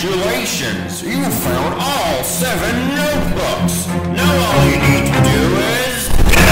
Congratulations! You found all 7 notebooks! Now all you need to do is...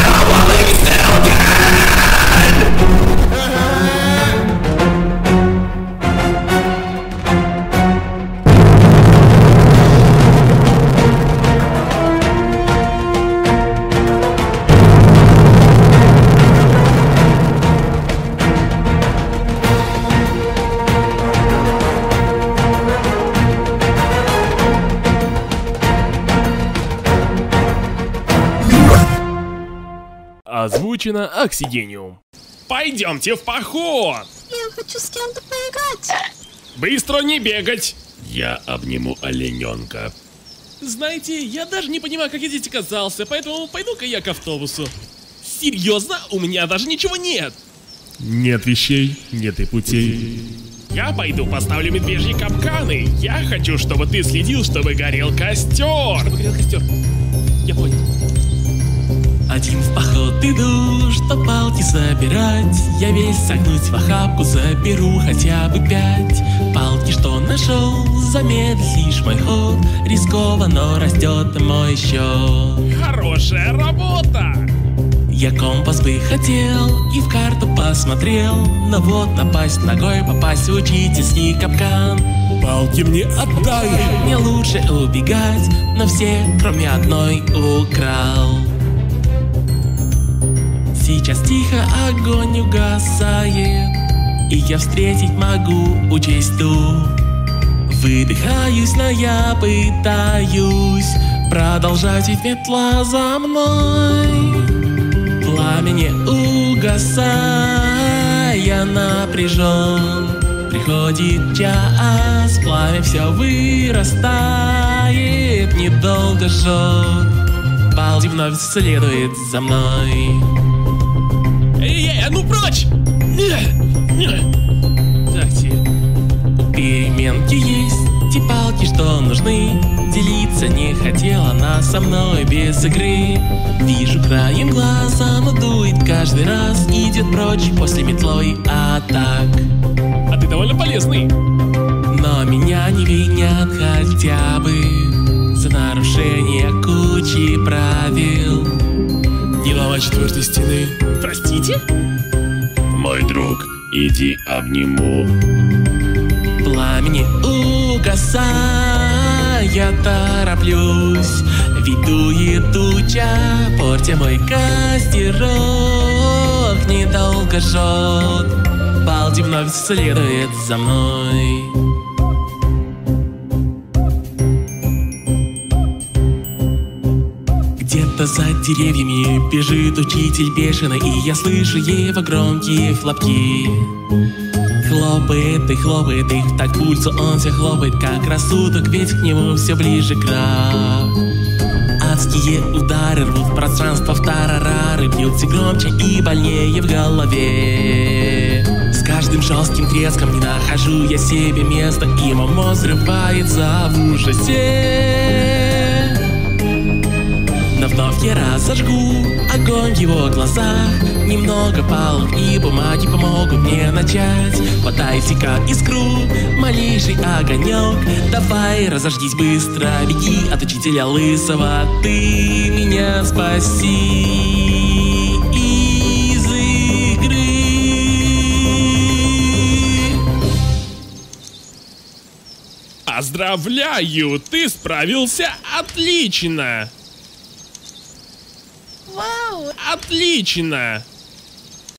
Озвучено Оксигениум. Пойдемте в поход! Я хочу с кем-то поиграть. Быстро не бегать! Я обниму олененка. Знаете, я даже не понимаю, как я здесь оказался, поэтому пойду-ка я к автобусу. Серьезно? У меня даже ничего нет! Нет вещей, нет и путей. Я пойду поставлю медвежьи капканы. Я хочу, чтобы ты следил, чтобы горел костер. Чтобы горел костер. Я понял. Один в поход иду, чтоб палки собирать. Я весь согнусь в охапку, заберу хотя бы 5. Палки, что нашел, замедлит лишь мой ход. Рискованно растет мой счет. Хорошая работа! Я компас бы хотел и в карту посмотрел, но вот напасть ногой, попасть в учительский капкан. Палки мне отдай! Мне лучше убегать, но все, кроме одной, украл. Сейчас тихо огонь угасает, и я встретить могу учесть-ту. Выдыхаюсь, но я пытаюсь продолжать, ведь метла за мной. Пламя не угасая, напряжен. Приходит час, пламя все вырастает, недолго жжет. Балди вновь следует за мной. Эй, ну прочь! Так-те. У переменки есть те палки, что нужны. Делиться не хотела она со мной без игры. Вижу краем глаза, но дует каждый раз. Идет прочь после метлой атак. А ты довольно полезный. Но меня не винят хотя бы за нарушение кучи правил. Не ломай 4-й стены. Простите? Мой друг, иди обниму. Пламени угасая, тороплюсь. Ведь дует туча, портя мой костерок. Недолго жжет, Балди вновь следует за мной. Где-то за деревьями бежит учитель бешеный, и я слышу его громкие хлопки. Хлопает и хлопает их, так пульсу он все хлопает, как рассудок, ведь к нему все ближе крах. Адские удары рвут в пространство в тарарары, бьются громче и больнее в голове. С каждым жестким треском не нахожу я себе места, и мой мозг взрывается в ужасе. Но вновь я разожгу огонь в его глазах. Немного палок и бумаги помогут мне начать. Хватайся-ка искру, малейший огонек. Давай разожгись быстро, беги от учителя лысого. Ты меня спаси из игры. Поздравляю, ты справился отлично! Вау! Отлично!